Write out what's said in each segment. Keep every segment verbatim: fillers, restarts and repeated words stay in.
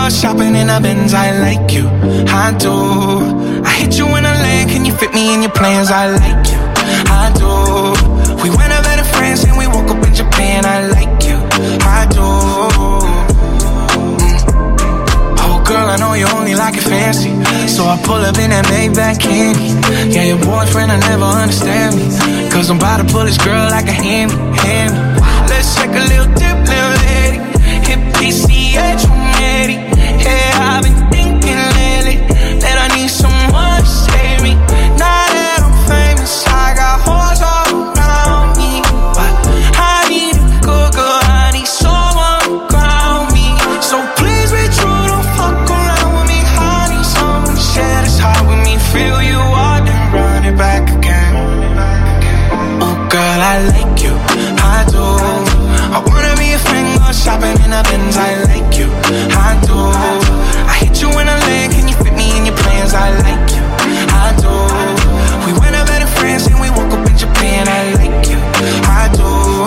shopping in a Benz, I like you, I do. I hit you in a lane, can you fit me in your plans? I like you, I do. We went over to France and we woke up in Japan, I like you, I do. mm. Oh girl, I know you only like it fancy, so I pull up in that Maybach candy. Yeah, your boyfriend, I never understand me, cause I'm about to pull this girl like a hand, hand. Let's take a little dip, little lady. Hit P C H, I'm ready. Yeah, I've been thinking lately that I need someone to save me. Now that I'm famous, I got hoes all around me, but I need a good girl, I need someone to ground me. So please be true, don't fuck around with me. I need someone to share this heart with me. Feel you out and run it back again. Oh girl, I like you, I do. I wanna be a friend, go shopping in a Benz, I like you, I do. I hit you in a lane, can you fit me in your plans? I like you, I do. We went over to France and we woke up in Japan, I like you, I do,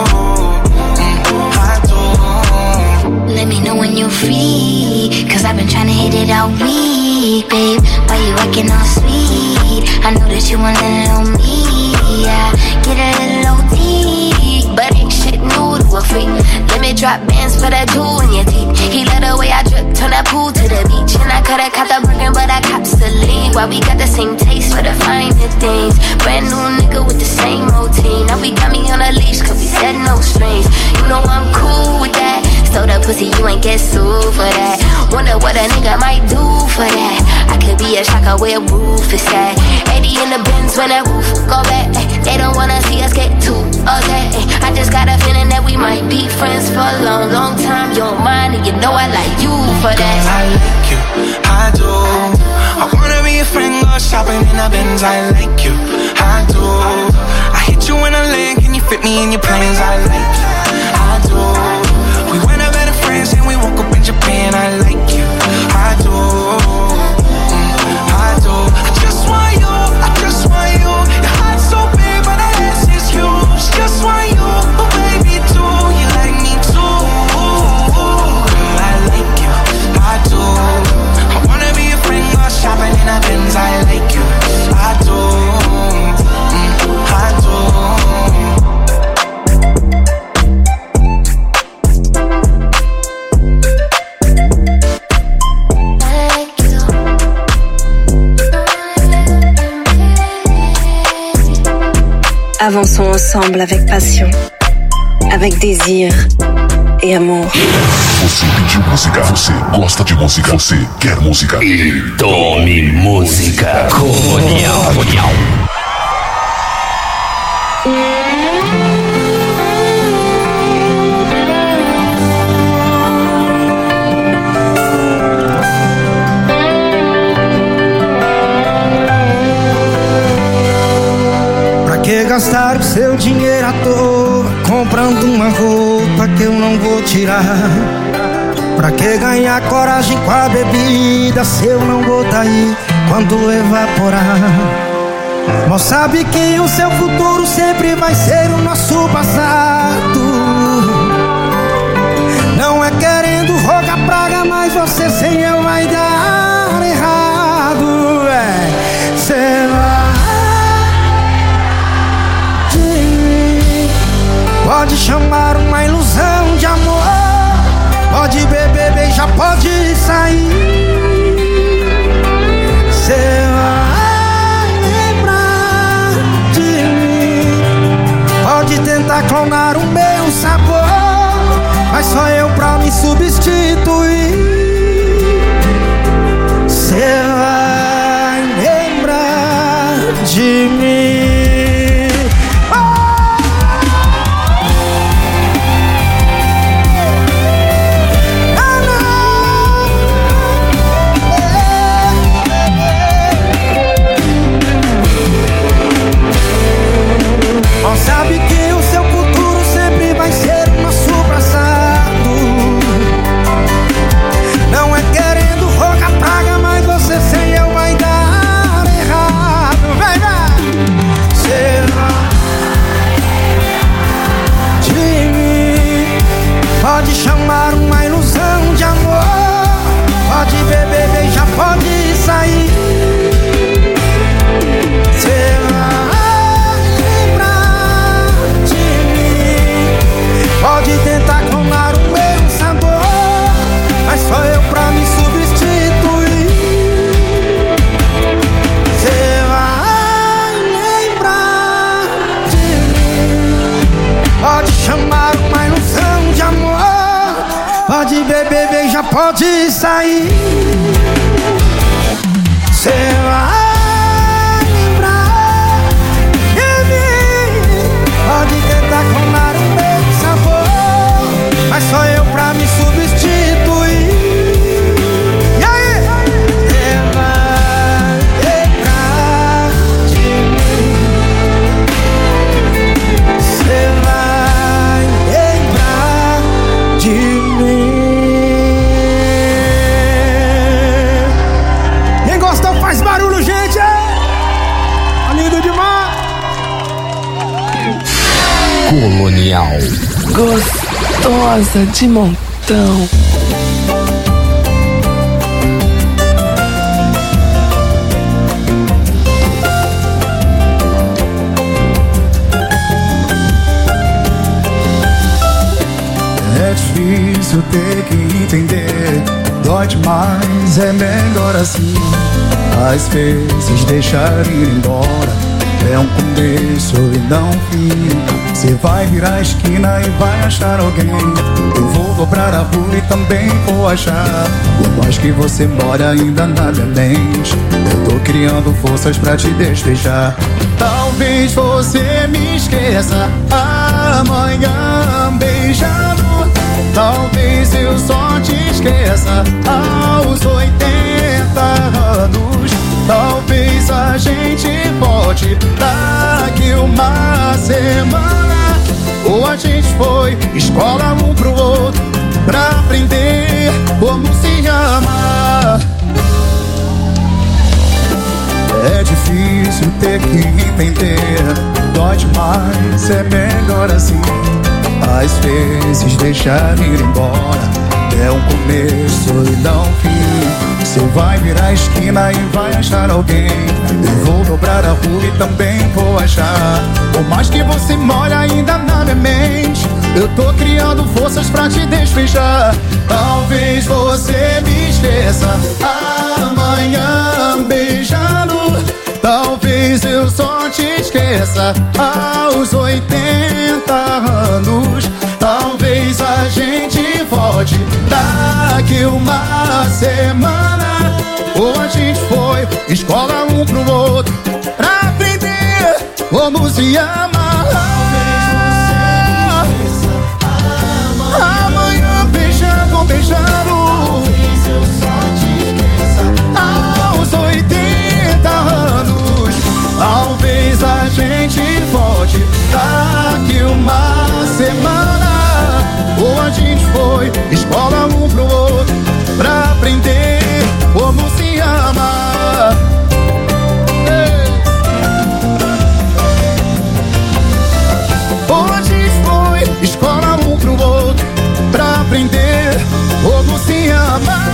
mm, I do. Let me know when you're free, cause I've been trying to hit it all week, babe. Why you acting all sweet? I know that you want a little me, yeah. Get a little deep, but ain't shit new to a freak. Let me drop bands for that jewel in your teeth. He love the way I drip, turn that pool to the beach. And I coulda caught the Birkin, but I cops the lead. Why we got the same taste for the finer things. Brand new nigga with the same routine. Now we got me on a leash, cause we said no strings. You know I'm cool with that. Stole the pussy, you ain't get sued for that. Wonder what a nigga might do for that. I could be a shocker where roof is at. eighty in the Benz when that roof go back. They don't wanna see us get too upset. I just got a feeling that we might be friends for a long, long time. You're mine and you know I like you for that. Girl, I like you, I do. I wanna be a friend, go shopping in a Benz, I like you, I do. I hit you in a lane, can you fit me in your plans? I like you, I do. We went over to France and we woke up in Japan, I like you, I do, mm, I do. I just want you, I just want you. Your heart's so big but that ass is huge. Just want you, oh baby too. You like me too, girl, I like you, I do. I wanna be a friend, go shopping in a Benz, I like you, I do, mm, I do. Avançons ensemble avec passion, avec désir e amor. Você pediu música, você gosta de música, você quer música. E tome música. Colonial. Colonial. Que gastar o seu dinheiro à toa comprando uma roupa que eu não vou tirar? Pra que ganhar coragem com a bebida se eu não vou tá aí quando evaporar? Mal sabe que o seu futuro sempre vai ser o nosso passado. Não é querendo rogar praga, mas você sem eu vai dar errado. É, cê vai. Pode chamar uma ilusão de amor, pode beber, beijar, pode sair. Cê vai lembrar de mim. Pode tentar clonar o meu sabor, mas só eu pra me substituir. Cê vai lembrar de mim. Sabe que o seu futuro sempre vai ser o nosso passado. Não é querendo rogar praga, mas você sem eu vai dar errado. Vai, vai. Pode beber, bem, já pode sair. Cê vai lembrar de mim. Pode tentar colar o meu sabor, mas só eu pra me substituir. E aí? Cê vai lembrar de mim. Cê vai lembrar de mim. Quem gostou faz barulho, gente! Tá lindo demais! Colonial. Gostosa de montão. É difícil ter que entender, dói demais, é melhor assim. Às vezes deixar ir embora é um começo e não um fim. Você vai virar a esquina e vai achar alguém. Eu vou dobrar a rua e também vou achar. Por mais que você mora ainda na minha mente, eu tô criando forças pra te despejar. Talvez você me esqueça amanhã beijando. Talvez eu só te esqueça aos oitenta anos. Talvez a gente volte daqui uma semana. Ou a gente foi escola um pro outro pra aprender como se ama. É difícil ter que entender, dói demais, é melhor assim. Às vezes deixar ir embora é um começo e não um fim. Você vai virar a esquina e vai achar alguém. Eu vou dobrar a rua e também vou achar. Por mais que você mora ainda na minha mente, eu tô criando forças pra te despejar. Talvez você me esqueça amanhã beijando. Talvez eu só te esqueça aos oitenta anos. Talvez a gente volte daqui uma semana. Ou a gente foi escola um pro outro pra aprender como se ama. Amanhã beijando, beijando. Talvez eu só te esqueça aos oitenta anos. Talvez a gente volte daqui uma semana. Ou a gente foi escola um pro outro pra aprender como se ama. Ei. Ou a gente foi escola um pro outro pra aprender como se ama.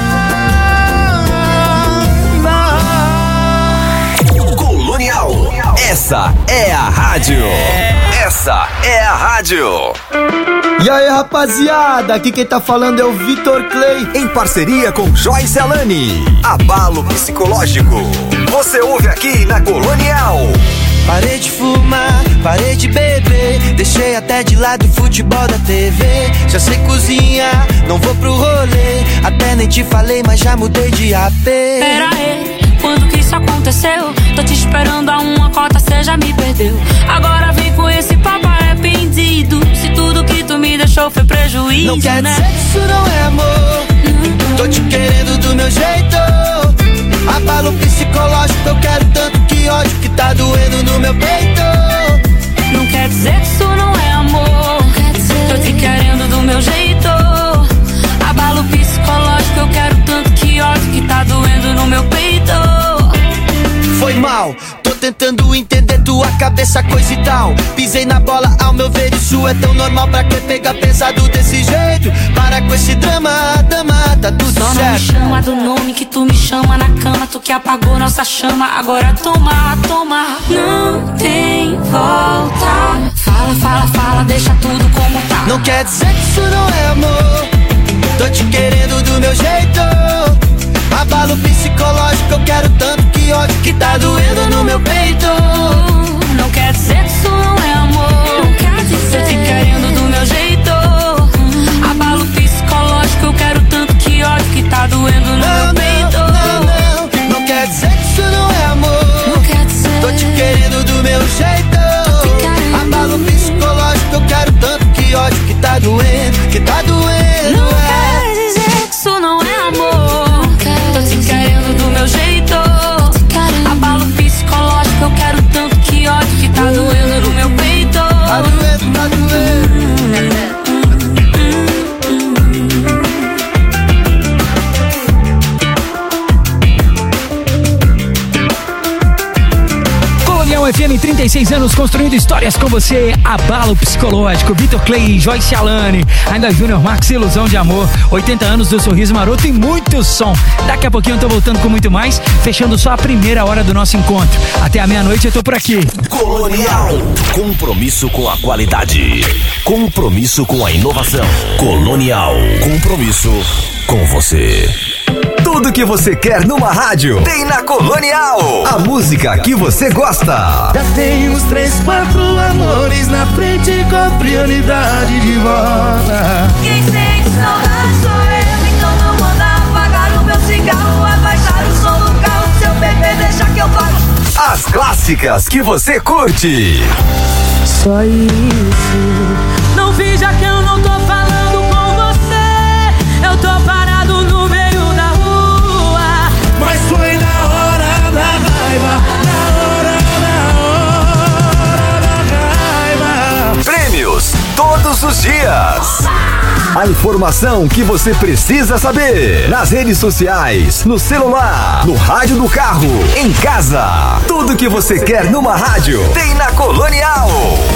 Colonial. Essa é a rádio. Essa é a rádio. E aí, rapaziada, aqui quem tá falando é o Vitor Clay, em parceria com Joyce Alani. Abalo psicológico. Você ouve aqui na Colonial. Parei de fumar, parei de beber, deixei até de lado o futebol da T V. Já sei cozinhar, não vou pro rolê, até nem te falei, mas já mudei de A P. Pera aí, quando que isso aconteceu? Tô te esperando a uma cota, cê já me perdeu. Agora vem com esse papo arrependido, se tudo que tu me deixou foi prejuízo. Não quer né? dizer que isso não é amor. Não. Tô te querendo do meu jeito. Abalo psicológico, eu quero tanto que ódio que tá doendo no meu peito. Não quer dizer que isso não é amor. Tô te querendo do meu jeito. Abalo psicológico, eu quero tanto que ódio que tá doendo no meu peito. Foi mal, tô tentando entender tua cabeça, coisa e tal. Pisei na bola, ao meu ver isso é tão normal. Pra que pegar pesado desse jeito? Para com esse drama, dama, tá tudo Só certo. Só não me chama do nome que tu me chama na cama. Tu que apagou nossa chama, agora toma, toma. Não tem volta. Fala, fala, fala, deixa tudo como tá. Não quer dizer que isso não é amor. Tô te querendo do meu jeito. Abalo psicológico, eu quero tanto que ódio que tá doendo no meu peito. Não quer dizer que isso não é amor. Não quer dizer. Tô te querendo do meu jeito. Abalo psicológico, eu e seis anos construindo histórias com você. Abalo Psicológico, Vitor Clay, Joyce Alane, ainda Júnior Marcos, Ilusão de Amor, oitenta anos do Sorriso Maroto e muito som. Daqui a pouquinho eu tô voltando com muito mais, fechando só a primeira hora do nosso encontro. Até a meia-noite eu tô por aqui. Colonial. Compromisso com a qualidade. Compromisso com a inovação. Colonial. Compromisso com você. Tudo que você quer numa rádio tem na Colonial. A música que você gosta. Já tem uns três, quatro amores na frente com prioridade de volta. Quem sente saudade sou eu, então não manda apagar o meu cigarro, abaixar o som do carro, seu bebê deixa que eu pago. As clássicas que você curte. Só isso. Não finja que eu não tô falando com você. Eu tô parado no meio da rua. Mas foi na hora da raiva, na hora, na hora da raiva. Prêmios todos os dias. A informação que você precisa saber. Nas redes sociais, no celular, no rádio do carro, em casa. Tudo que você quer numa rádio tem na Colonial.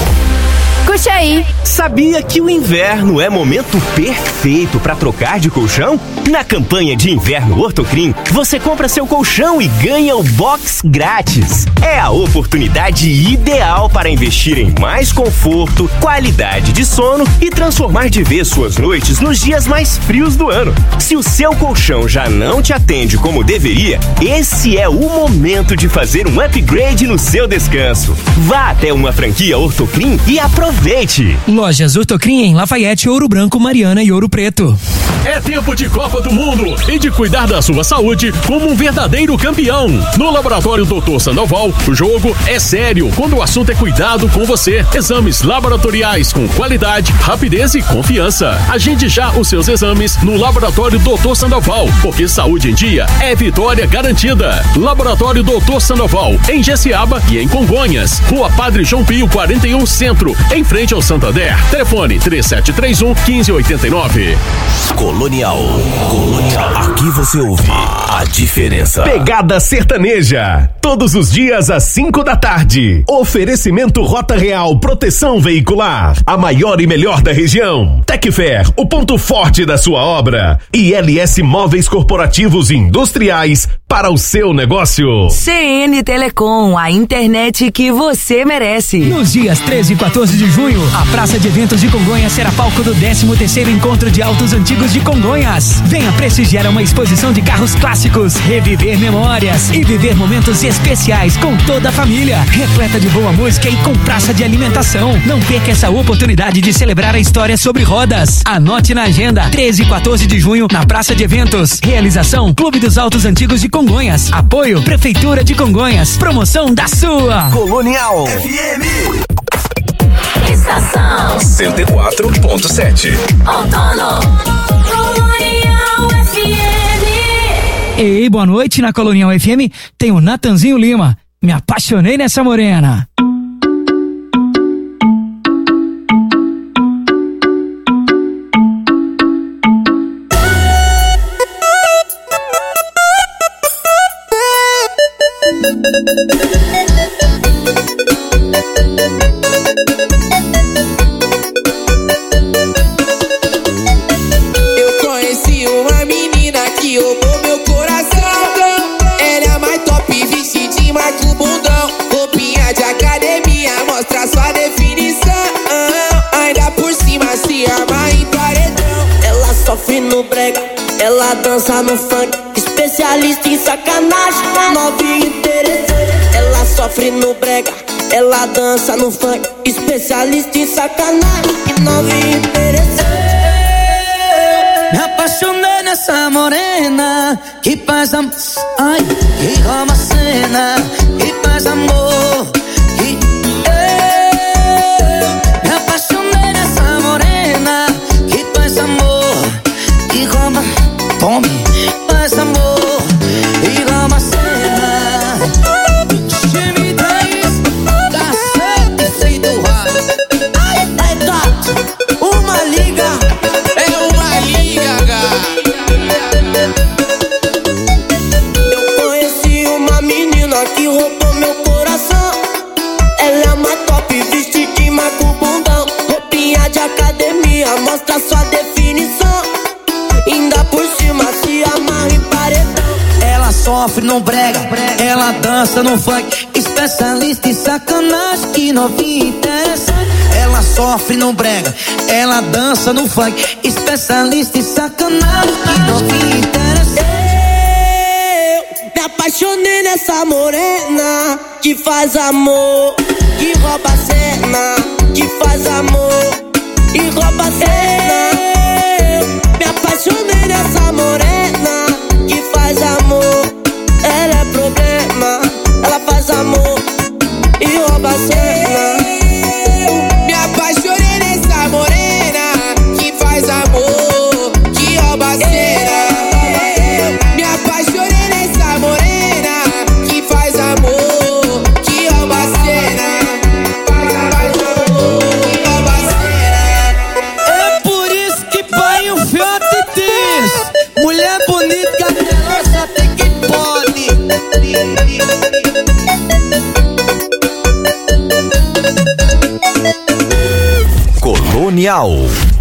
Curte aí. Sabia que o inverno é momento perfeito para trocar de colchão? Na campanha de inverno Ortocrim, você compra seu colchão e ganha o box grátis. É a oportunidade ideal para investir em mais conforto, qualidade de sono e transformar de vez suas noites nos dias mais frios do ano. Se o seu colchão já não te atende como deveria, esse é o momento de fazer um upgrade no seu descanso. Vá até uma franquia Ortocrim e aproveite. Lojas Ortocrim em Lafayette, Ouro Branco, Mariana e Ouro Preto. É tempo de Copa do Mundo e de cuidar da sua saúde como um verdadeiro campeão. No Laboratório doutor Sandoval, o jogo é sério quando o assunto é cuidado com você. Exames laboratoriais com qualidade, rapidez e confiança. Agende já os seus exames no Laboratório doutor Sandoval, porque saúde em dia é vitória garantida. Laboratório doutor Sandoval, em Jessiaba e em Congonhas. Rua Padre João Pio, quarenta e um Centro, em frente ao Santander. Telefone três sete três um, um cinco oito nove. Colonial. Colonial. Aqui você ouve a diferença. Pegada sertaneja. Todos os dias às cinco da tarde. Oferecimento Rota Real Proteção Veicular. A maior e melhor da região. Tecfer, o ponto forte da sua obra. E L S Móveis Corporativos e Industriais para o seu negócio. C N Telecom, a internet que você merece. Nos dias treze e quatorze de junho, a Praça de Eventos de Congonhas será palco do décimo terceiro Encontro de Autos Antigos de Congonhas. Venha prestigiar uma exposição de carros clássicos, reviver memórias e viver momentos especiais com toda a família, repleta de boa música e com praça de alimentação. Não perca essa oportunidade de celebrar a história sobre rodas. Anote na agenda, treze e quatorze de junho, na Praça de Eventos. Realização Clube dos Autos Antigos de Congonhas. Apoio Prefeitura de Congonhas. Promoção da sua Colonial F M. Estação cento e quatro ponto sete. Outono. Colonial F M. Ei, boa noite na Colonial F M. Tem o Natanzinho Lima. Me apaixonei nessa morena. Eu conheci uma menina que roubou meu coração. Ela é mais top, vestidinho, marca o bundão. Roupinha de academia, mostra sua definição. Ainda por cima se arma em paredão. Ela sofre no brega, ela dança no funk. Especialista em sacanagem, novinha interessante. Ela sofre no brega, ela dança no funk. Especialista em sacanagem, novinha interessante. Me apaixonei nessa morena que faz amor, ai, que rouba a cena, que faz amor, que eu me apaixonei nessa morena que faz amor, que rouba, tome, faz amor, e rouba a cena. Time dez, cacete sem doar. Ai, ai, gato, uma liga. Eu conheci uma menina que roubou meu coração. Ela é sofre no brega, ela dança no funk. Especialista em sacanagem, que novinha interessante. Ela sofre no brega, ela dança no funk. Especialista em sacanagem, que novinha interessante. Me apaixonei nessa morena que faz amor, que rouba a cena, que faz amor e rouba a cena. Me apaixonei nessa morena que faz amor. Ela é problema, ela faz amor e rouba a cena. Me apaixonei nessa morena que faz amor, que rouba a cena. Me apaixonei nessa morena que faz amor, que rouba a cena. Que rouba a cena. É por isso que pai o fiote diz: mulher bonita, ela só tem que pode. Colonial.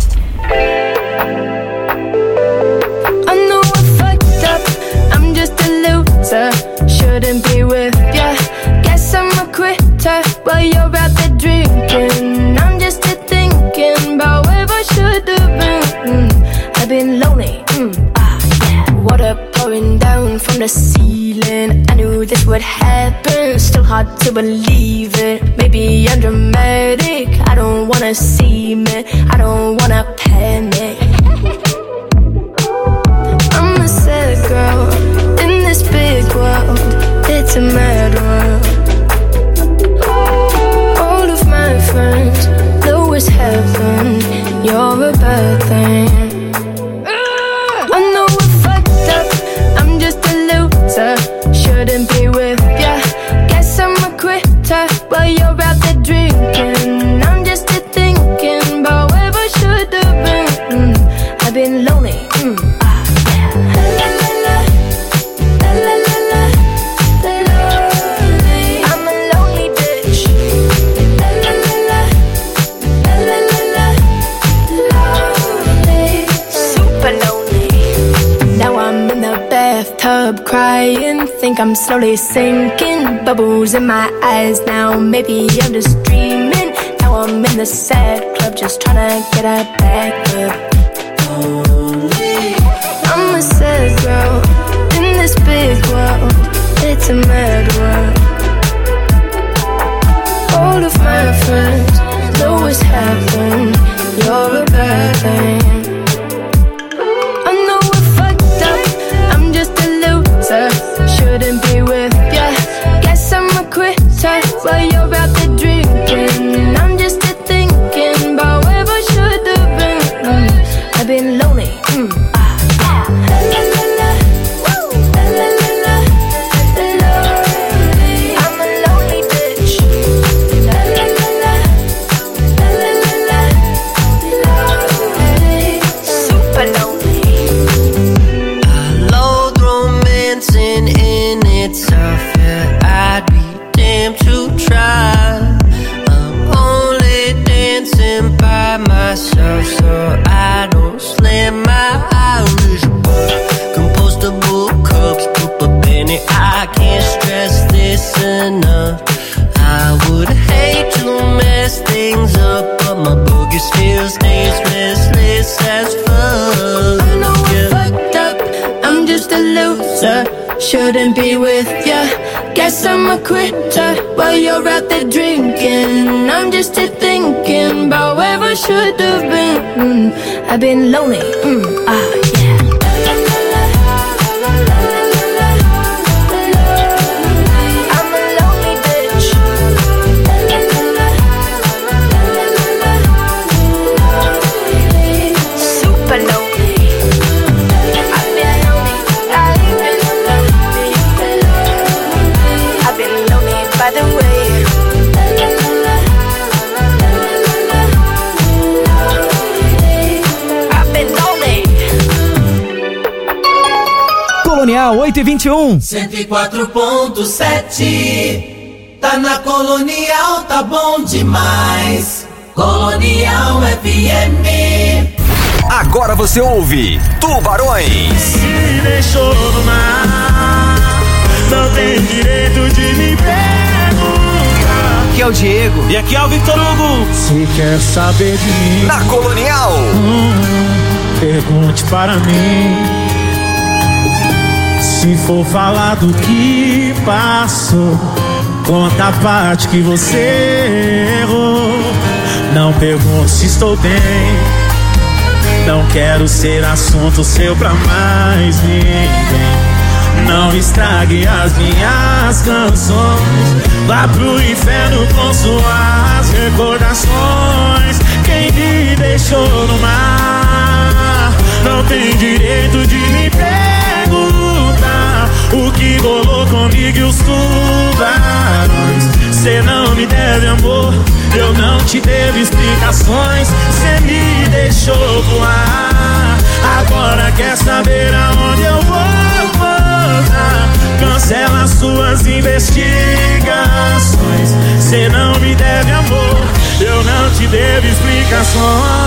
I know I fucked up, I'm just a loser. Shouldn't be with ya. Guess I'm a quitter while you're out there drinking. I'm just a thinking about where I should have been. Mm, I've been lonely, mm, ah yeah. Water pouring down from the ceiling. I knew this would happen, still hard to believe it. Maybe I'm dramatic, I don't wanna see me, I don't wanna panic. I'm a sad girl in this big world, it's a mad world. All of my friends know it's heaven, you're a bad thing. I know I fucked up, I'm just a loser. Shouldn't be with ya. Guess I'm a quitter while you're out there drinking. I'm just a thinking about where I should have been. Mm, I've been lonely, mm, ah yeah. La la la, la la la la, lonely. I'm a lonely bitch. La la la la, la la la la, lonely. Super lonely. Now I'm in the bathtub crying, think I'm slowly sinking. Bubbles in my eyes now, maybe I'm just dreaming. Now I'm in the sad club, just trying to get a back up. I'm a sad girl in this big world, it's a mad world. All of my friends know it's heaven, you're a bad thing. I know I fucked up, I'm just a loser. Shouldn't be with ya. Guess I'm a quitter while you're out there drinking. I'm just a thinking about where I should have been. Mm, I've been lonely, mm, ah yeah. La la la, woo. La la la la, lonely. I'm a lonely bitch. La la la la, la la la la, lonely. Super lonely. I loathe romancing in itself, yeah, I'd be damned to try. I'm only dancing by myself, so I don't slam my Irish bar. Compostable cups, put a penny, I can't stress this enough. I would hate to mess things up, but my boogie still stays restless as fuck. I know I fucked up, I'm just a loser. Shouldn't be with ya. Guess I'm a quitter while you're out there drinking. I'm just a thinking about where I should have been. Mm, I've been lonely, mm, ah yeah. La la la, la la la la, lonely. I'm a lonely bitch. La la la la, la la la la, lonely. Super lonely. I've been lonely, I've been lonely, I've been lonely by the way. La la la la, lonely. I've been lonely. Colonial oito e vinte e um. cento e quatro ponto sete. Tá na Colonial, tá bom demais. Colonial F M. Agora você ouve Tubarões. Me deixou no mar. não tem direito de me perguntar. Aqui é o Diego. E aqui é o Victor Hugo. Se quer saber de mim, na Colonial, hum, pergunte para mim. Se for falar do que passou, conta a parte que você errou. Não pergunte se estou bem, não quero ser assunto seu pra mais ninguém. Não estrague as minhas canções, vá pro inferno com suas recordações. Quem me deixou no mar não tem direito de me perguntar o que rolou comigo e os tubarões. Cê não me deve amor, eu não te devo explicações. Cê me deixou voar, agora quer saber aonde eu vou voltar. Cancela suas investigações. Cê não me deve amor, eu não te devo explicações.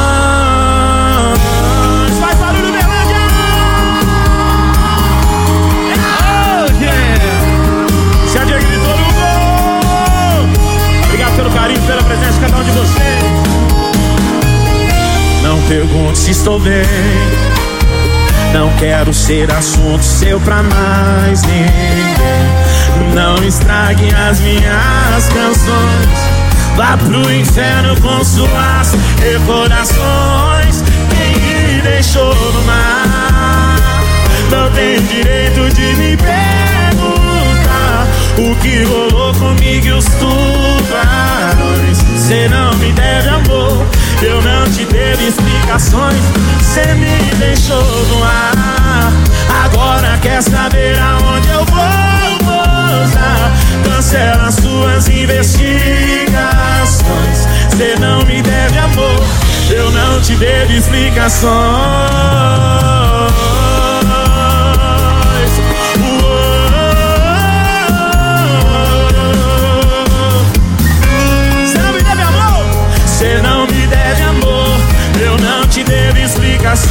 Vai barulho, Berlândia! Oh, yeah! Se a Diego gritou no gol. Obrigado pelo carinho, pela presença de cada um de vocês. Não pergunte se estou bem, não quero ser assunto seu pra mais ninguém. Não estrague as minhas canções, vá pro inferno com suas recordações. Quem me deixou no mar não tem direito de me perguntar o que rolou comigo e os tubarões. Cê não me deve amor, eu não te devo explicações. Cê me deixou no ar, agora quer saber aonde eu vou voltar. Cancela suas investigações. Cê não me deve amor, eu não te devo explicações. Cê não me deve amor, eu não te devo explicações.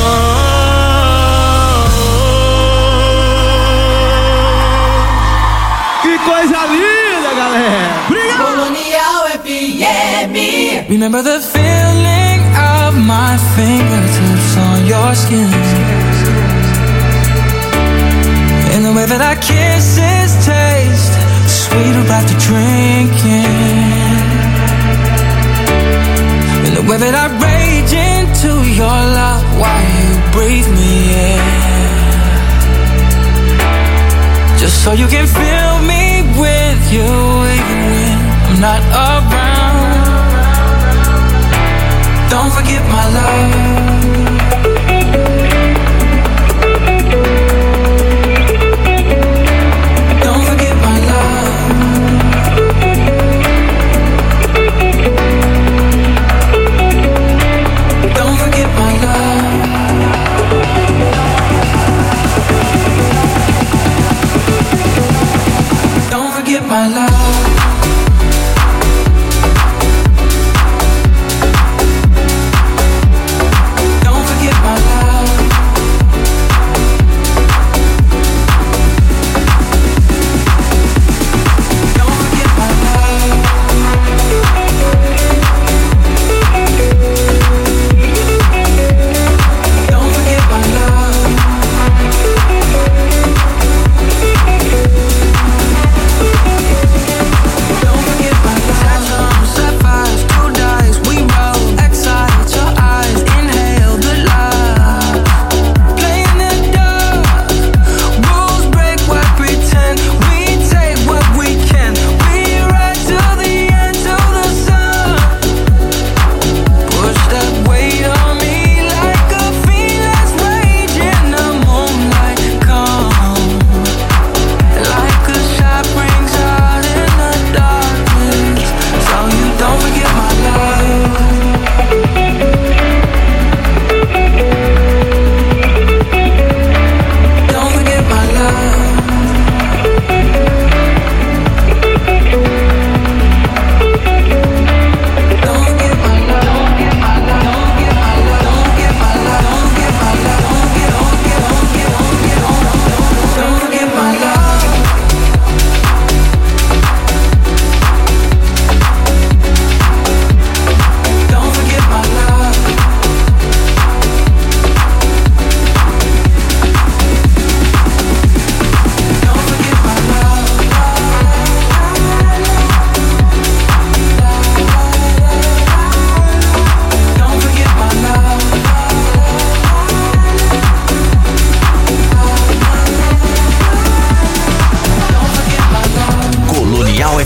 Que coisa linda, galera! Obrigado! Colonial F M. Remember the feeling of my fingertips on your skin, and the way that our kisses taste sweeter after drinking. The way that I rage into your love while you breathe me in, just so you can fill me with you even when I'm not around. Don't forget my love. My love, don't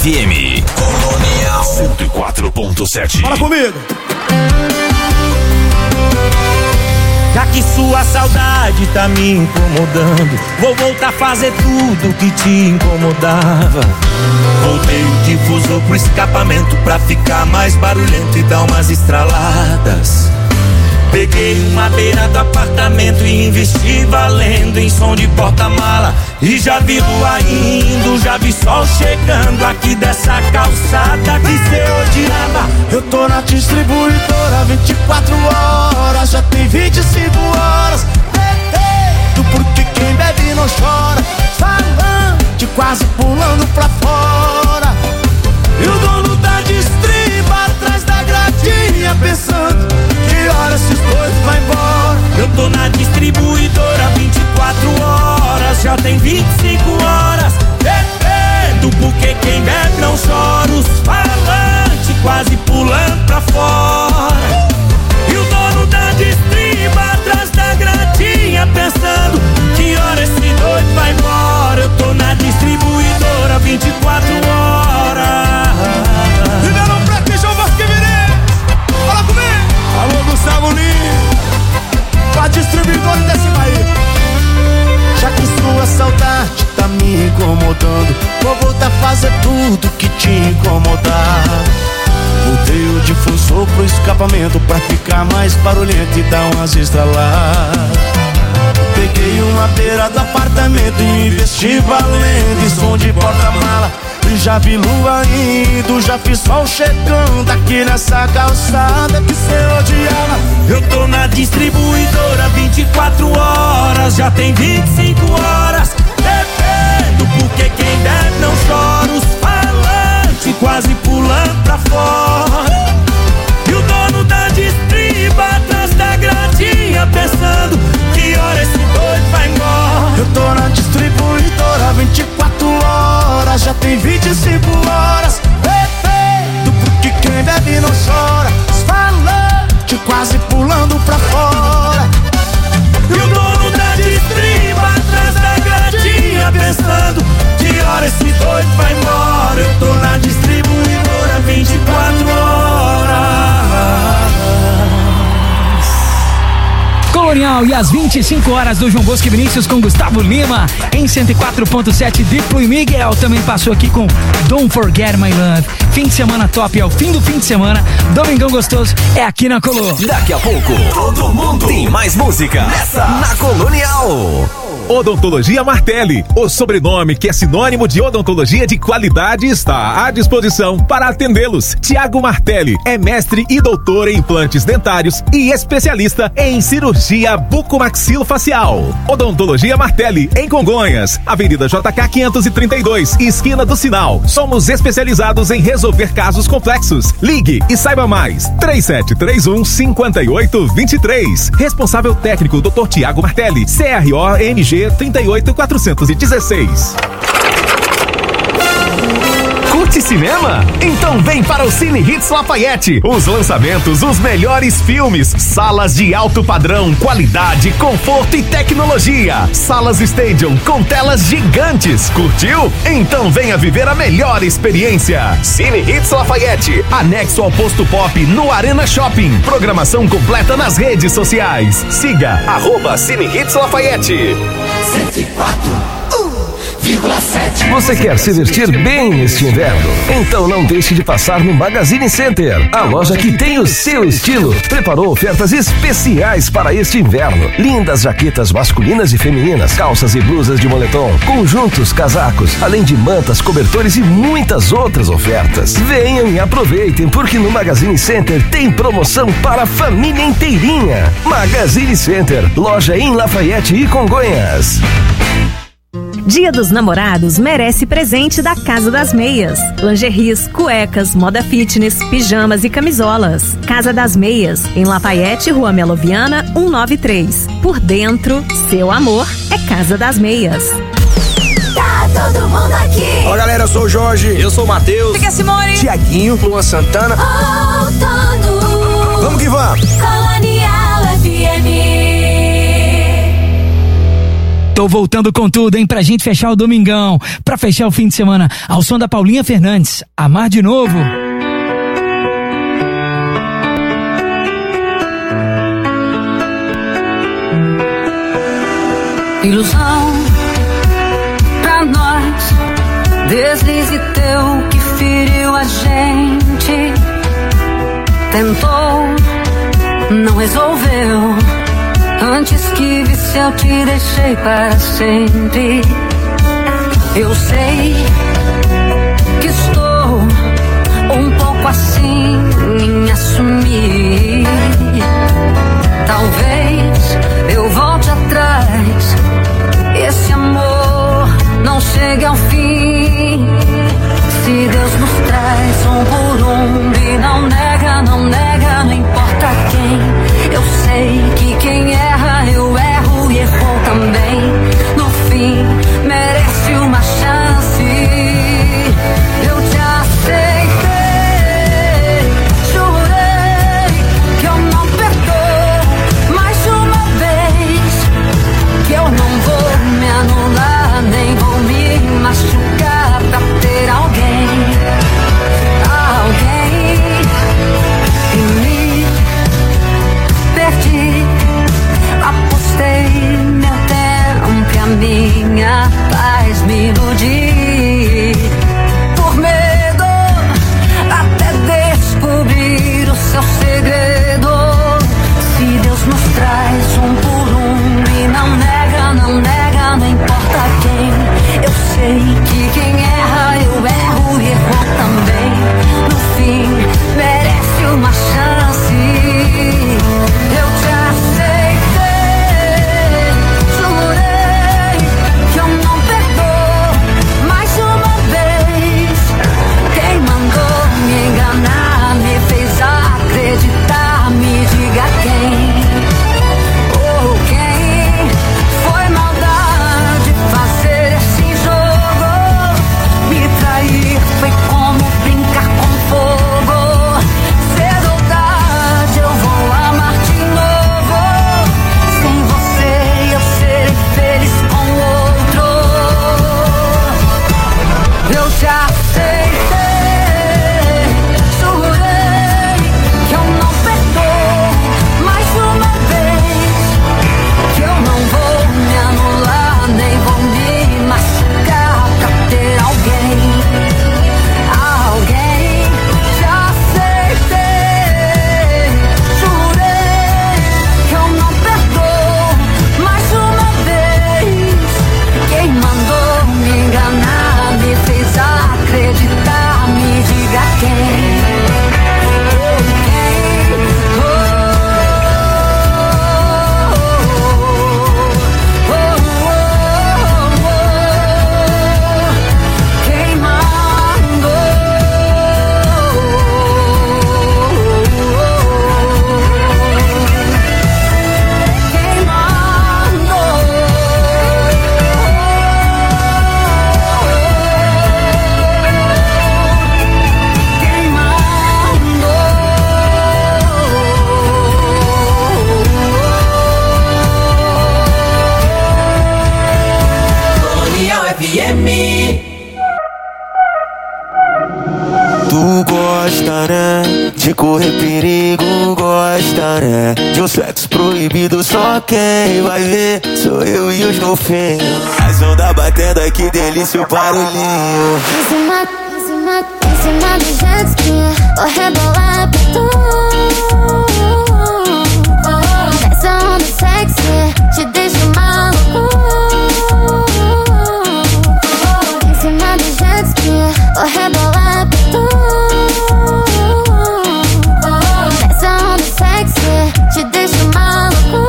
F M. Colonial cento e quatro ponto sete. Fala comigo! Já que sua saudade tá me incomodando, vou voltar a fazer tudo que te incomodava. Voltei o difusor pro escapamento pra ficar mais barulhento e dar umas estraladas. Peguei uma beira do apartamento e investi valendo em som de porta-mala. E já vi lua indo, já vi sol chegando aqui dessa calçada que cê odiava. Eu tô na distribuidora vinte e quatro horas, já tem vinte e cinco horas. Bebendo porque quem bebe não chora, falante quase pulando pra fora. E o dono da distriba atrás da gradinha pensando que hora esses dois vai embora. Eu tô na distribuidora vinte e quatro horas, já tem vinte e cinco horas. Bebendo porque quem bebe não chora, os falantes quase pulando pra fora. E o dono da distriba atrás da gradinha pensando que hora esse doido vai embora. Eu tô na distribuidora vinte e quatro horas. Ribeirão Preto e João Bosque Mirim, fala comigo! Alô Gustavo Lima, pra distribuidora desse país. Já que sua saudade tá me incomodando, vou voltar a fazer tudo que te incomodar. Botei o difusor pro escapamento pra ficar mais barulhento e dar umas estraladas. Peguei uma beira do apartamento e investi valendo em som de porta-mala. E já vi lua indo, já fiz sol chegando aqui nessa calçada que cê odiava. Eu tô na distribuidora vinte e quatro horas, já tem vinte e cinco horas. Bebendo porque quem bebe não chora, os falantes quase pulando pra fora. E o dono da distriba atrás da gradinha pensando que hora esse doido vai embora. Eu tô na distribuidora vinte e quatro horas, já tem vinte e cinco horas. Bebendo porque quem bebe não chora, os falantes quase pulando pra fora. E o dono da distriba atrás da gradinha pensando que hora esse doido vai embora. Eu tô na distribuidora vinte e quatro horas. Colonial e às vinte e cinco horas do João Bosco e Vinícius com Gustavo Lima em cento e quatro ponto sete. Diplo e Miguel também passou aqui com Don't Forget My Love. Fim de semana top, é o fim do fim de semana. Domingão gostoso é aqui na Colô. Daqui a pouco, todo mundo tem mais música nessa na Colonial. Odontologia Martelli, o sobrenome que é sinônimo de odontologia de qualidade, está à disposição para atendê-los. Tiago Martelli é mestre e doutor em implantes dentários e especialista em cirurgia bucomaxilofacial. Odontologia Martelli, em Congonhas, Avenida J K quinhentos e trinta e dois, esquina do Sinal. Somos especializados em resolver casos complexos. Ligue e saiba mais. três sete três um, cinco oito dois três. Responsável técnico doutor Tiago Martelli, C R O M G trinta e oito quatrocentos e dezesseis. Curte cinema? Então vem para o Cine Hits Lafayette. Os lançamentos, os melhores filmes, salas de alto padrão, qualidade, conforto e tecnologia. Salas Stadium com telas gigantes. Curtiu? Então venha viver a melhor experiência. Cine Hits Lafayette, anexo ao Posto Pop no Arena Shopping. Programação completa nas redes sociais. Siga arroba Cine Hits Lafayette. cento e quatro vírgula sete. Você quer se vestir bem neste inverno? Então não deixe de passar no Magazine Center, a loja que tem o seu estilo. Preparou ofertas especiais para este inverno. Lindas jaquetas masculinas e femininas, calças e blusas de moletom, conjuntos, casacos, além de mantas, cobertores e muitas outras ofertas. Venham e aproveitem, porque no Magazine Center tem promoção para a família inteirinha. Magazine Center, loja em Lafayette e Congonhas. Dia dos Namorados merece presente da Casa das Meias. Lingeries, cuecas, moda fitness, pijamas e camisolas. Casa das Meias, em Lafayette, Rua Meloviana, cento e noventa e três. Por dentro, seu amor é Casa das Meias. Tá todo mundo aqui. Olá galera, eu sou o Jorge. Eu sou o Matheus. Fica Simone. Tiaguinho. Luan Santana. Outono. Vamos que vamos. Colonial F M. Tô voltando com tudo, hein, pra gente fechar o domingão, pra fechar o fim de semana, ao som da Paulinha Fernandes, Amar de Novo. Ilusão pra nós, deslize teu que feriu a gente. Tentou, não resolveu. Antes que visse eu te deixei para sempre. Eu sei que estou um pouco assim em assumir. Talvez eu volte atrás, esse amor não chegue ao fim. Se Deus nos traz um por um e não nega, não nega, não importa quem. Eu sei que quem erra eu erro e errou também. No fim merece uma chance. Eu te aceitei, jurei que eu não perdoo mais uma vez, que eu não vou me anular, nem vou me machucar pra ter alguém, alguém. E me perdi, apostei meu tempo e a minha paz me iludi. Por medo até descobrir o seu segredo. Se Deus nos traz um por um e não nega, não nega, não importa quem. Eu sei que quem erra eu erro e errou também. No fim merece uma chance. Eu te aceitei, jurei que eu não perdoo mais uma vez. Quem mandou me enganar, me fez acreditar, me diga quem. Ou quem foi maldade fazer esse jogo. Me trair foi como brincar com fogo. Cedo ou tarde eu vou amar de novo. Sem você eu serei feliz com outro. Eu te aceitei, jurei que eu não perdoo mais uma vez, que eu não vou me anular, nem vou me machucar pra ter alguém, alguém. Te aceitei, jurei que eu não perdoo mais uma vez. Quem mandou me enganar, me fez acreditar, me diga quem. Oh, quem? Oh, oh, oh, oh, oh. Quem mandou? Quem mandou? Quem mandou? Colonial F M. Tu gosta, né? De correr perigo, gosta, né? De um sexo proibido, só quem vai ver sou eu e os golfinhos. As ondas batendo, ai que delícia o barulhinho. Em cima, em cima, em cima do jet ski, vou rebolar pra tu. Essa onda sexy te deixa maluco. Em cima do jet ski, vou rebolar pra tu. Essa onda sexy te deixa maluco.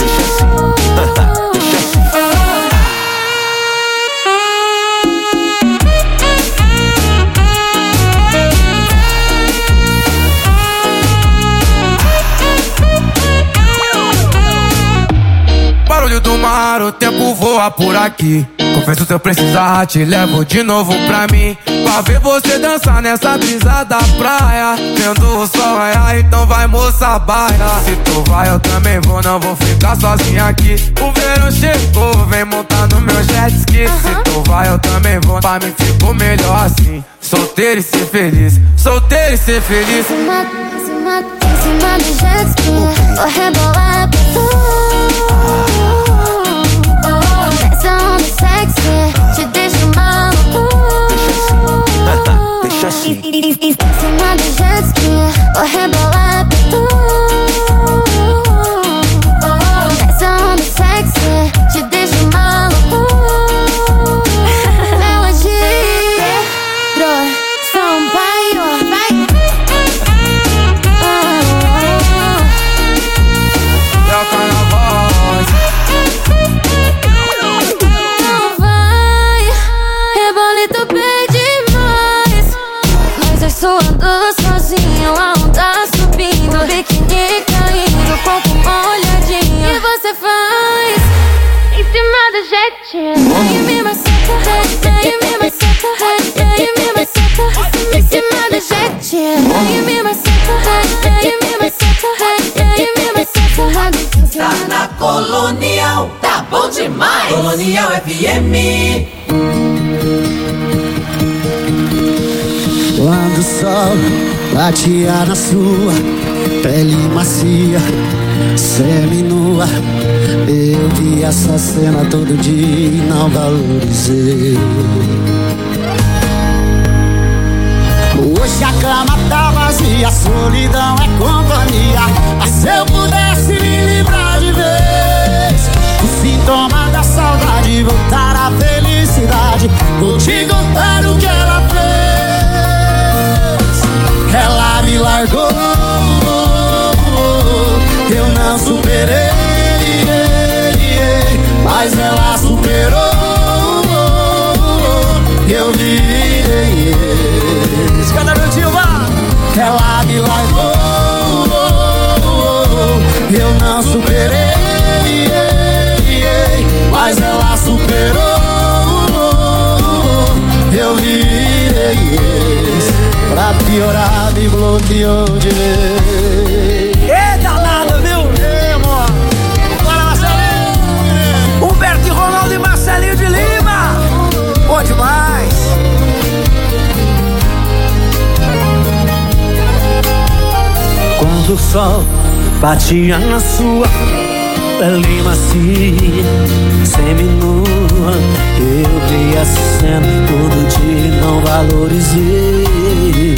Barulho do mar, o tempo voa por aqui. Confesso se eu precisar, te levo de novo pra mim. pra ver você dançar nessa brisa da praia. Vendo o sol raiar, então vai moça baia. Se tu vai eu também vou, não vou ficar sozinho aqui. O verão chegou, vem montar no meu jet ski. Se tu vai eu também vou, pra mim ficou melhor assim. Solteiro e ser feliz, solteiro e ser feliz. Em cima, em cima, em cima do jet ski, vou rebolar pra tu. Essa onda sexy te deixa maluco. Deixa assim, deixa assim. Em cima do jet ski, vou rebolar pra tu. Essa onda sexy te deixa maluco. Melodia, São Paulo, vai. É o carnaval. Não vai, rebolito pede mais. Mas eu suando sozinho, a onda subindo, biquíni caindo, corpo molhadinho. E você faz em cima do jet. E me maceta, e me maceta, e me maceta. Em cima do jet. E me maceta, e me maceta, e me maceta. Tá na Colonial, tá bom demais. Colonial F M. Quando o sol batia na sua pele macia, seminua, eu vi essa cena todo dia e não valorizei. Hoje a cama tá vazia, a solidão é companhia. Mas se eu pudesse me livrar de vez, o sintoma da saudade, voltar à felicidade, vou te contar o que ela fez. Ela me largou, eu não superei, mas ela superou, eu virei. Cada minutinho, vá! Ela me largou, eu não superei, mas ela superou, eu virei. Pra piorar, me bloqueou de vez. É danado, viu? É, amor. Bora, Marcelinho! Humberto e Ronaldo e Marcelinho de Lima! Bom demais! Quando o sol batia na sua pele macia, seminua, eu vi a cena todo dia e não valorizei.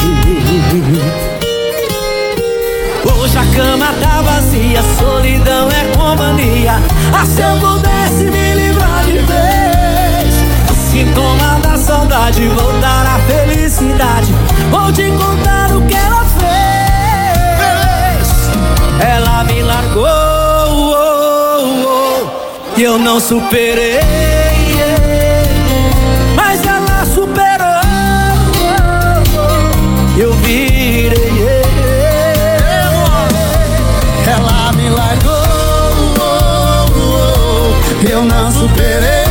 Hoje a cama tá vazia, a solidão é companhia. Ah, se eu pudesse me livrar de vez, o sintoma da saudade, voltar à felicidade, vou te contar o que ela fez. Ela me largou, oh, oh, oh, e eu não superei, mas ela superou, oh, oh, eu virei. Ela me largou, oh, oh, eu não superei,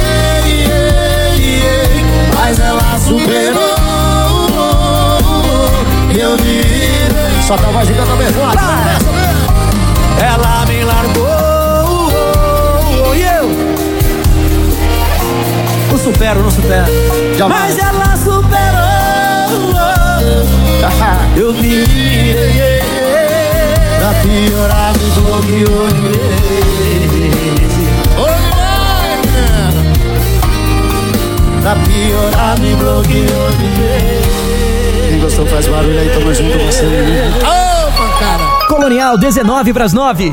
mas ela superou, eu virei. Só tava gigando a verdade. Ela me largou, oh, oh, e eu não supero, não supero. Jamais. Mas ela superou, oh, eu virei. Pra piorar, me bloqueou de vez. Pra piorar, me bloqueou de vez. Quem gostou faz barulho aí, tamo junto com você. Opa, cara! Colonial, dezenove para as nove.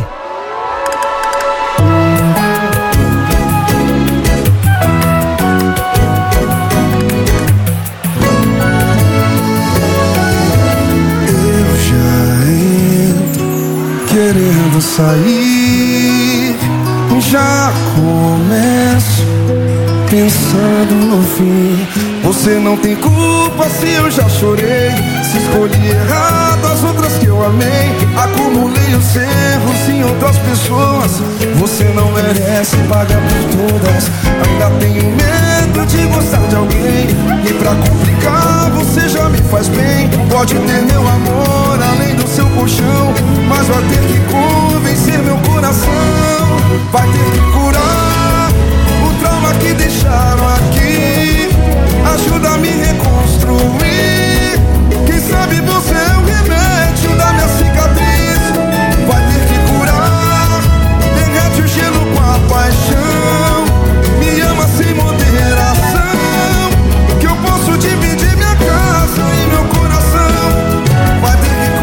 Eu já entro querendo sair, já começo pensando no fim. Você não tem culpa se eu já chorei, se escolhi errado as outras que eu amei. Acumulei os erros em outras pessoas, você não merece pagar por todas. Ainda tenho medo de gostar de alguém, e pra complicar você faz bem. Pode ter meu amor além do seu colchão, mas vai ter que convencer meu coração. Vai ter que curar o trauma que deixaram aqui. Ajuda a me reconstruir. Quem sabe você é o remédio da minha cicatriz. Vai ter que curar. Derrete o gelo com a paixão. Me ama sem moderação, que eu posso dividir minha casa e meu coração. Vai ter que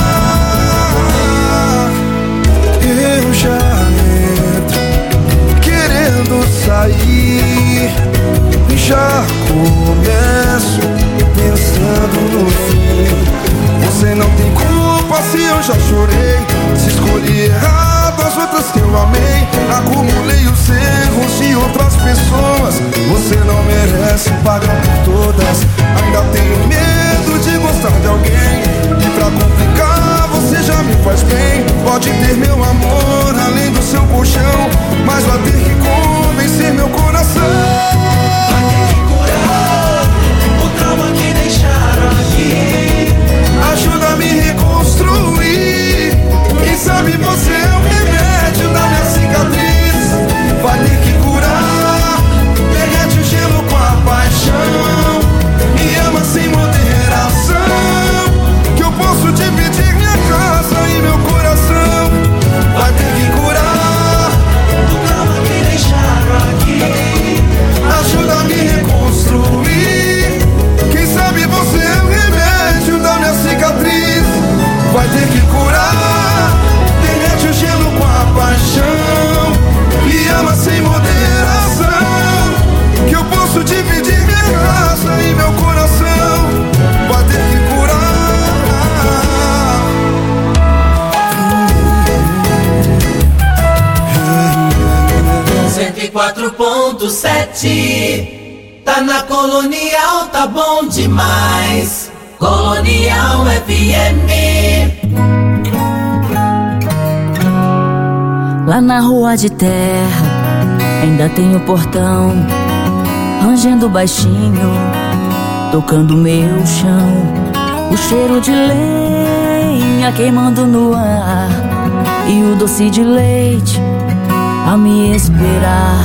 curar. Eu já entro querendo sair, já começo pensando no fim. Você não tem culpa se eu já chorei, se escolhi errado as outras que eu amei. Acumulei os erros de outras pessoas. Você não merece pagar por todas. Ainda tenho medo de gostar de alguém, e pra complicar você já me faz bem. Pode ter meu amor além do seu colchão, mas vai ter que convencer meu coração. Vai ter que curar o trauma que deixaram aqui. Ajuda a me reconstruir. Quem sabe você é o remédio da minha cicatriz. Vai ter que curar. Derrete o gelo com a paixão. Me ama sem moderação, que eu posso dividir minha casa e meu coração. Vai ter que curar o trauma que deixaram aqui. Ajuda a me reconstruir. Quem sabe você é o remédio da minha cicatriz. Vai ter que curar. Derrete o gelo com a paixão. Me ama sem moderação, que eu posso dividir minha casa e meu coração. Vai ter que curar. cento e quatro ponto sete tá na Colonial, tá bom demais. Colonial F M. Lá na rua de terra ainda tem o portão, rangendo baixinho, tocando meu chão. O cheiro de lenha queimando no ar, e o doce de leite a me esperar.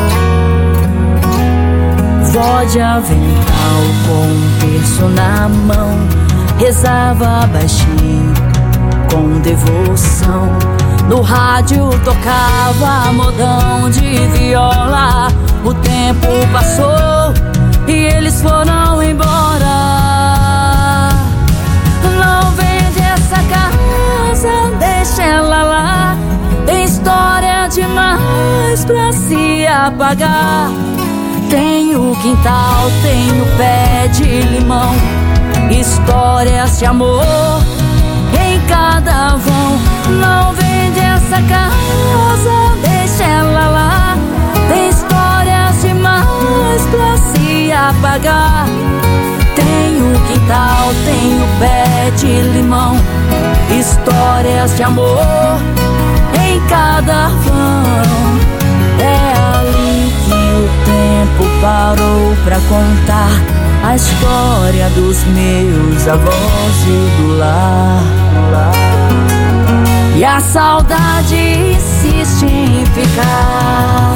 Vó de avental com um terço na mão, rezava baixinho com devoção. No rádio tocava modão de viola. O tempo passou e eles foram embora. Não vende essa casa, deixa ela lá. Tem história demais pra se apagar. Tem o quintal, tem o pé de limão, histórias de amor em cada vão. Não vende essa casa, deixa ela lá. Tem histórias demais pra se apagar. Tem o quintal, tem o pé de limão, histórias de amor em cada vão. É ali que o tempo parou pra contar a história dos meus avós e do lar. E a saudade insiste em ficar.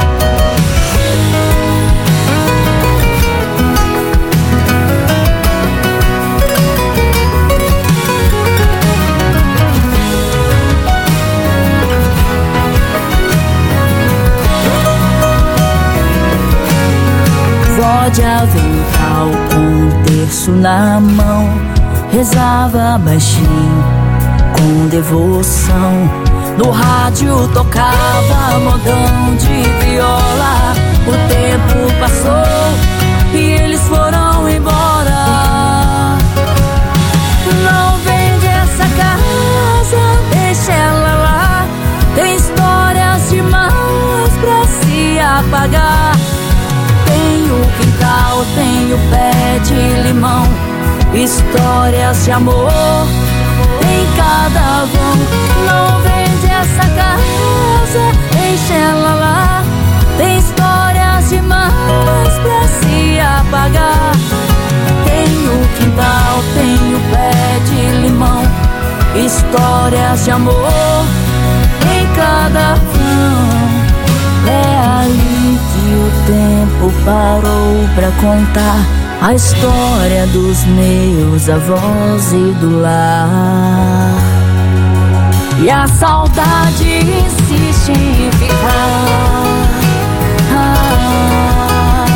Vó de avental com um terço na mão, rezava baixinho com devoção. No rádio tocava modão de viola. O tempo passou e eles foram embora. Não vende essa casa, deixa ela lá. Tem histórias demais pra se apagar. Tem o quintal, tem o pé de limão, histórias de amor em cada vão. Não vende essa casa, deixa ela lá. Tem histórias demais pra se apagar. Tem o quintal, existe amor em cada vão. É ali que o tempo parou pra contar a história dos meus avós e do lar. E a saudade insiste em ficar. Ah,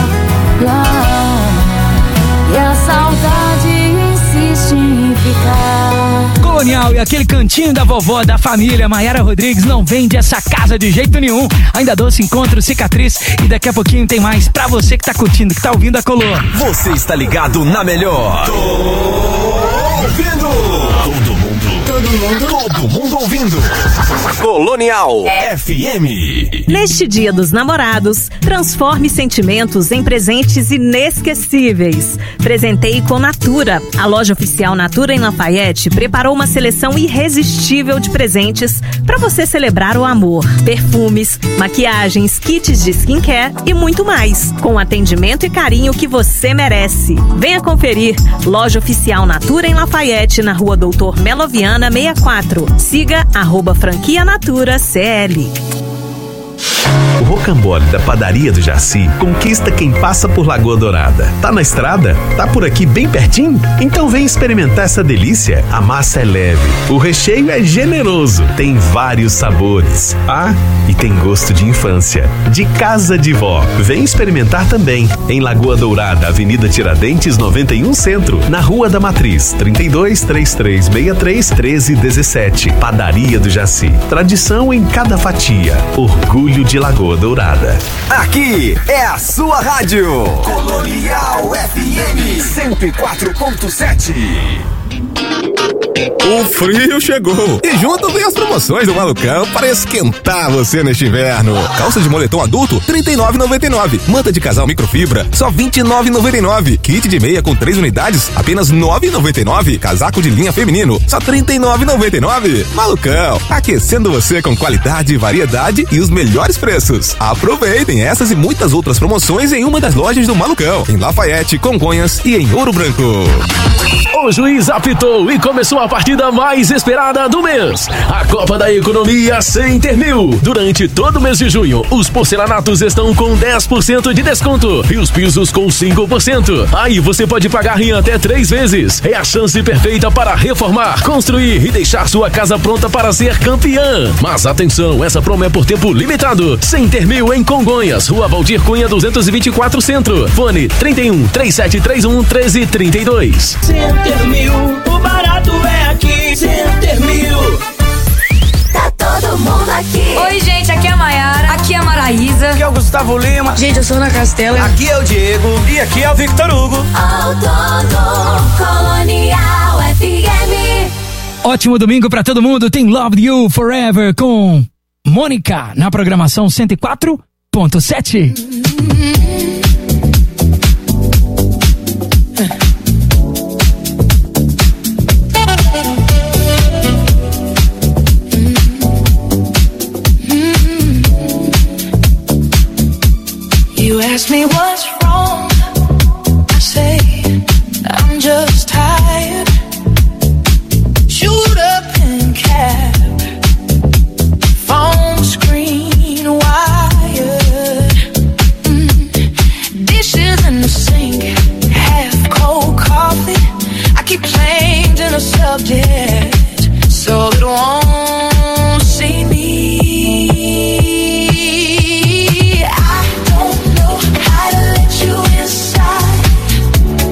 ah, e a saudade insiste em ficar. Colonial e aquele cantinho da vovó da família Maiara Rodrigues não vende essa casa de jeito nenhum. Ainda doce encontro, cicatriz e daqui a pouquinho tem mais pra você que tá curtindo, que tá ouvindo a Colô. Você está ligado na melhor. Tô ouvindo. Todo mundo. Todo mundo. Todo mundo ouvindo. Colonial F M. Neste Dia dos Namorados, transforme sentimentos em presentes inesquecíveis. Presenteie com Natura. A loja oficial Natura em Lafayette preparou uma seleção irresistível de presentes para você celebrar o amor. Perfumes, maquiagens, kits de skincare e muito mais. Com atendimento e carinho que você merece. Venha conferir. Loja oficial Natura em Lafayette, na rua Doutor Meloviana sessenta e quatro. Siga arroba franquia Natura C L. O rocambole da padaria do Jaci conquista quem passa por Lagoa Dourada. Tá na estrada? Tá por aqui bem pertinho? Então vem experimentar essa delícia. A massa é leve, o recheio é generoso, tem vários sabores. Ah, e tem gosto de infância. De casa de vó. Vem experimentar também. Em Lagoa Dourada, Avenida Tiradentes noventa e um Centro, na Rua da Matriz, trinta e dois, trinta e três sessenta e três, treze dezessete. Padaria do Jaci. Tradição em cada fatia. Orgulho de Lagoa Dourada. Aqui é a sua rádio. Colonial F M cento e quatro ponto sete. O frio chegou e junto vem as promoções do Malucão para esquentar você neste inverno. Calça de moletom adulto, trinta e nove reais e noventa e nove centavos. Manta de casal microfibra, só vinte e nove reais e noventa e nove centavos. Kit de meia com três unidades, apenas nove reais e noventa e nove centavos. Casaco de linha feminino, só trinta e nove reais e noventa e nove centavos. Malucão, aquecendo você com qualidade, variedade e os melhores preços. Aproveitem essas e muitas outras promoções em uma das lojas do Malucão, em Lafayette, Congonhas e em Ouro Branco. O juiz apitou e começou a partida mais esperada do mês. A Copa da Economia Center Mil. Durante todo o mês de junho, os porcelanatos estão com dez por cento de desconto e os pisos com cinco por cento. Aí você pode pagar em até três vezes. É a chance perfeita para reformar, construir e deixar sua casa pronta para ser campeã. Mas atenção, essa promo é por tempo limitado. Center Mil em Congonhas, Rua Valdir Cunha duzentos e vinte e quatro Centro. Fone trinta e um, trinta e sete trinta e um, treze trinta e dois. Center Mil, o barato é aqui. Center Mil. Tá todo mundo aqui. Oi, gente, aqui é a Maiara, aqui é a Maraísa. Aqui é o Gustavo Lima. Gente, eu sou a Ana Castela. Aqui é o Diego. E aqui é o Victor Hugo. Outono Colonial F M. Ótimo domingo pra todo mundo. Tem Love You Forever com Mônica na programação cento e quatro ponto sete. You ask me what's wrong, I say I'm just tired. Shoot up in cab, phone screen wired, mm. Dishes in the sink, half cold coffee. I keep changing the subject so it won't see me. I don't know how to let you inside.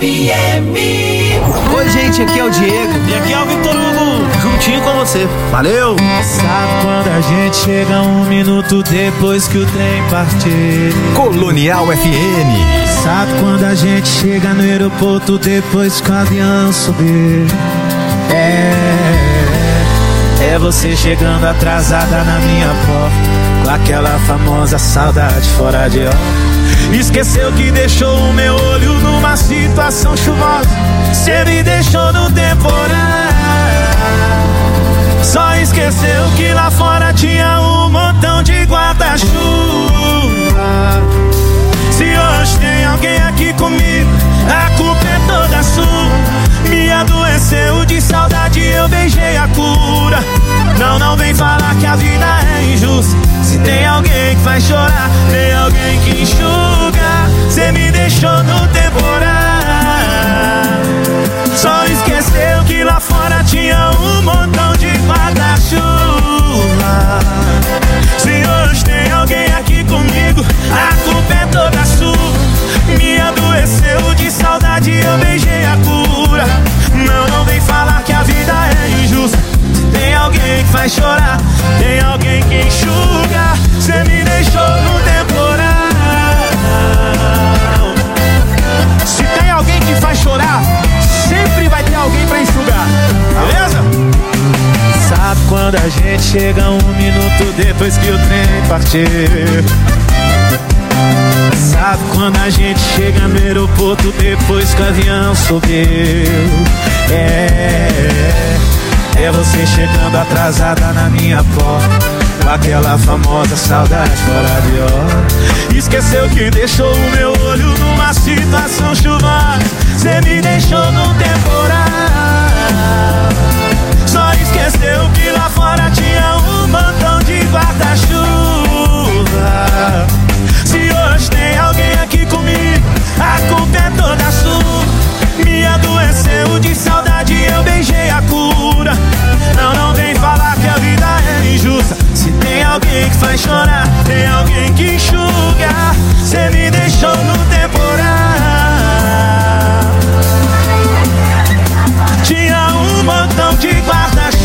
F M. Oi, gente, aqui é o Diego. E aqui é o Vitor Hugo. Juntinho com você. Valeu! Sabe quando a gente chega um minuto depois que o trem partir? Colonial F M. Sabe quando a gente chega no aeroporto depois que o avião subir? É, é você chegando atrasada na minha porta, com aquela famosa saudade fora de hora. Esqueceu que deixou o meu olho numa situação chuvosa. Cê me deixou no temporal. Só esqueceu que lá fora tinha um montão de guarda-chuva. Se hoje tem alguém aqui comigo, a culpa é toda sua. Me adoeceu de saudade, eu beijei a cura. Não, não vem falar que a vida é injusta. Se tem alguém que faz chorar, tem alguém que enxuga. Cê me deixou no temporal. Só esqueceu que lá fora tinha um montão de guarda-chuva. Se hoje tem alguém aqui comigo, a culpa é toda sua. Me adoeceu de saudade, eu beijei a cura. Não, não vem falar que a vida é injusta. Se tem alguém que faz chorar, tem alguém que enxuga. Cê me deixou no temporal. Se tem alguém que faz chorar, sempre vai ter alguém pra enxugar. Beleza? Sabe quando a gente chega um minuto depois que o trem partir? Sabe quando a gente chega no aeroporto depois que o avião subiu? É, é você chegando atrasada na minha porta, com aquela famosa saudade fora de hora. Esqueceu que deixou o meu olho numa situação chuvosa. Cê me deixou no temporal. Só esqueceu que lá fora tinha um montão de guarda-chuva. Se hoje tem alguém aqui comigo, a culpa é toda sua. Me adoeceu de saudade, eu beijei a cura. Não, não vem falar que a vida é injusta. Se tem alguém que faz chorar, tem alguém que enxuga. Cê me deixou no temporal. Tinha um montão de guarda-chuva.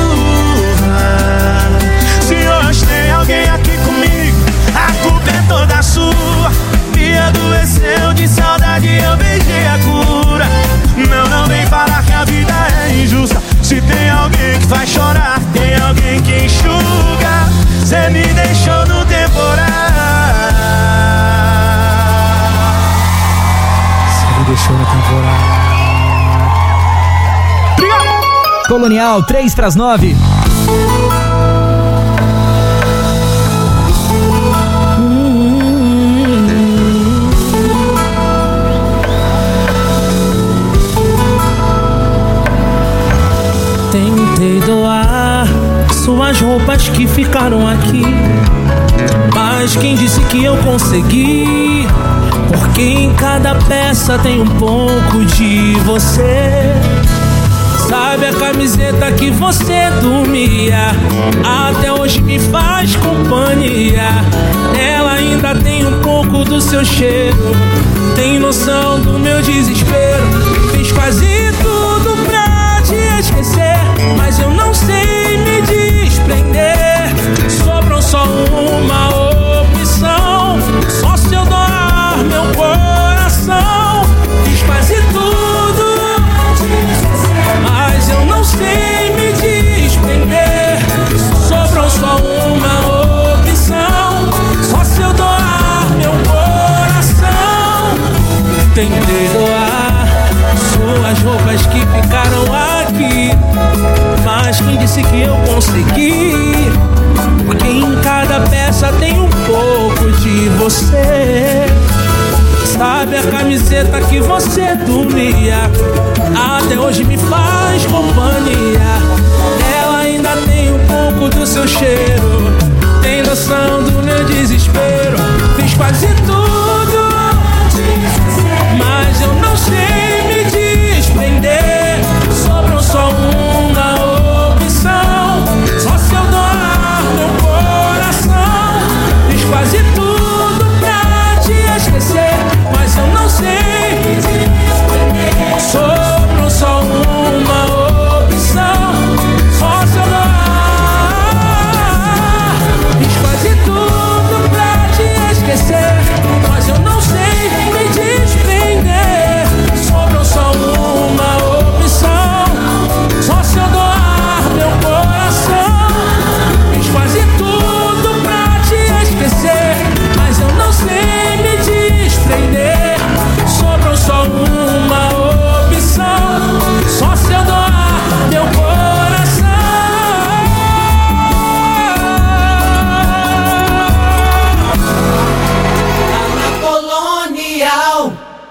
Se hoje tem alguém aqui comigo, a culpa é toda sua. Me adoeceu de saudade, eu beijei a cura. Não, não vem falar que a vida é injusta. Se tem alguém que faz chorar, tem alguém que enxuga. Cê me deixou no temporal. Cê me deixou no temporal. Colonial, três pras nove. Tentei doar suas roupas que ficaram aqui, mas quem disse que eu consegui? Porque em cada peça tem um pouco de você. Sabe a camiseta que você dormia, até hoje me faz companhia. Ela ainda tem um pouco do seu cheiro. Tem noção do meu desespero. Fiz quase tudo pra te esquecer, mas eu não sei me desprender. Sobrou só uma opção, só se eu doar meu coração. Fiz quase tudo, mas eu não sei me desprender. Sobrou só uma opção, só se eu doar meu coração. Tentei doar suas roupas que ficaram aqui, mas quem disse que eu consegui? Porque em cada peça tem um pouco de você. Sabe a camiseta que você dormia, até hoje me faz companhia. Ela ainda tem um pouco do seu cheiro. Tem noção do meu desespero. Fiz quase tudo, mas eu não sei me desprender. Sobrou só uma opção, só se eu doar meu coração. Fiz quase tudo pra te esquecer, mas eu não sei me desprender.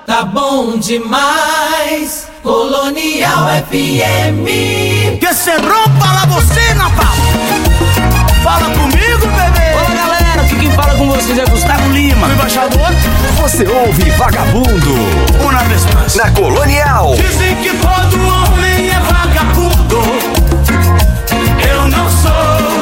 tá bom demais. Colonial F M. Que se rompa la bocina, pau. Fala comigo, bebê. Olá, galera, aqui quem fala com vocês é Gustavo Lima. O embaixador. Você ouve Vagabundo. Uma vez mais. Na Colonial. Dizem que todo homem é vagabundo. Eu não sou.